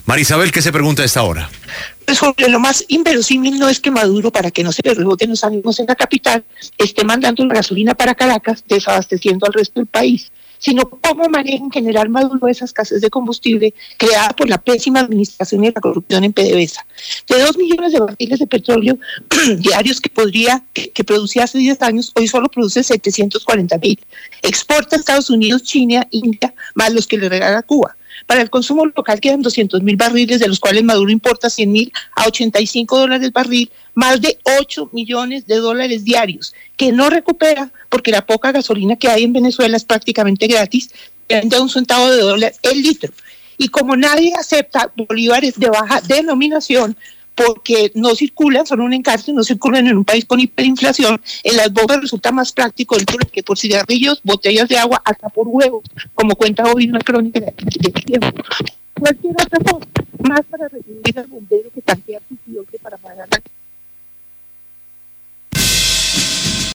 Marisabel, ¿qué se pregunta a esta hora? Pues Jorge, lo más inverosímil no es que Maduro, para que no se le reboten los ánimos en la capital, esté mandando la gasolina para Caracas, desabasteciendo al resto del país, sino cómo maneja en general Maduro esa escasez de combustible creada por la pésima administración y la corrupción en PDVSA. De 2 millones de barriles de petróleo diarios que producía hace 10 años, hoy solo produce 740,000. Exporta a Estados Unidos, China, India, más los que le regala Cuba. Para el consumo local quedan 200,000 barriles, de los cuales Maduro importa 100,000 a $85 el barril, más de 8 millones de dólares diarios, que no recupera porque la poca gasolina que hay en Venezuela es prácticamente gratis, vende a $0.01 el litro. Y como nadie acepta bolívares de baja denominación, porque no circulan, son un encargo, no circulan en un país con hiperinflación, en las bombas resulta más práctico el que por cigarrillos, botellas de agua, hasta por huevos, como cuenta hoy una crónica de tiempo. Cualquier otra cosa, más para recibir al bombero que tantea su tío que